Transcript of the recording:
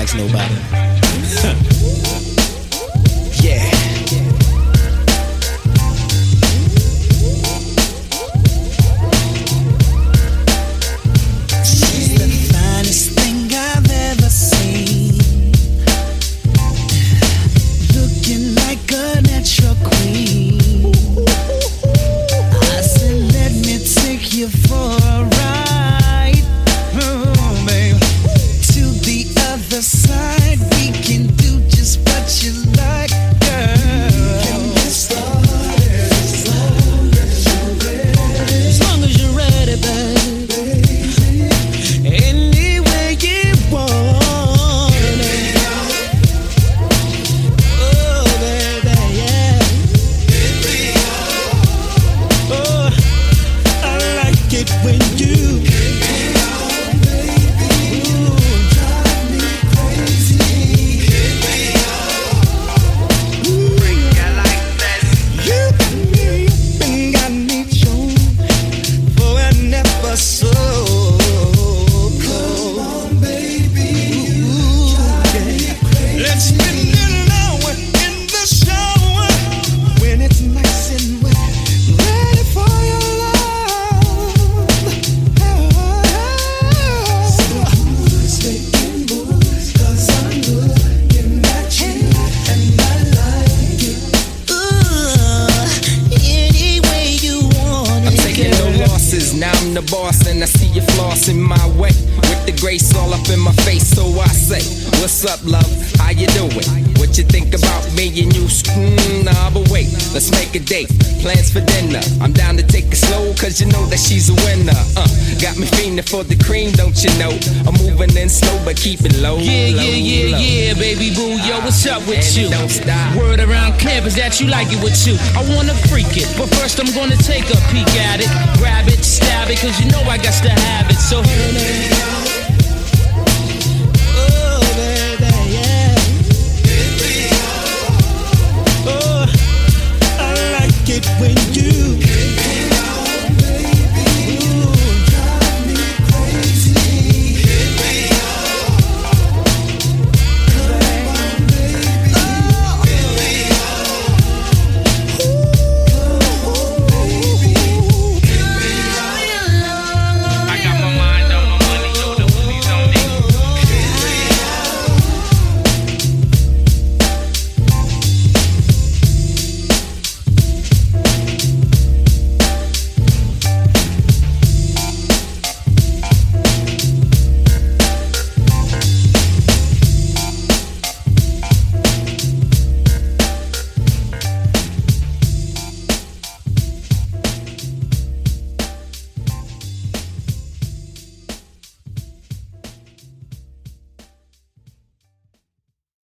trust nobody. Yeah. She's the finest thing I've ever seen. Looking like a natural queen. I said, let me take you for a ride, oh, babe. To the other side, we can do just what you like, girl. We can get started as long as you're ready, baby. Any way you want it. Oh, baby, yeah. Oh, I like it when you now I'm the boss and I see you flossing my way with the grace all up in my face. So I say, what's up, love? How you doing? What you think about me and you? Nah, but wait, let's make a date. Plans for dinner. I'm down to take it slow, cause you know that she's a winner. Got me fiending for the cream, don't you know? I'm moving in slow, but keep it low. Yeah, baby boo, yo, what's up with you? Don't stop. Word around campus that you like it with you. I wanna freak it, but first I'm gonna take a peek at it. Grab it, stab it, cause you know I got to have it. So oh, baby, yeah. Oh, I like it when you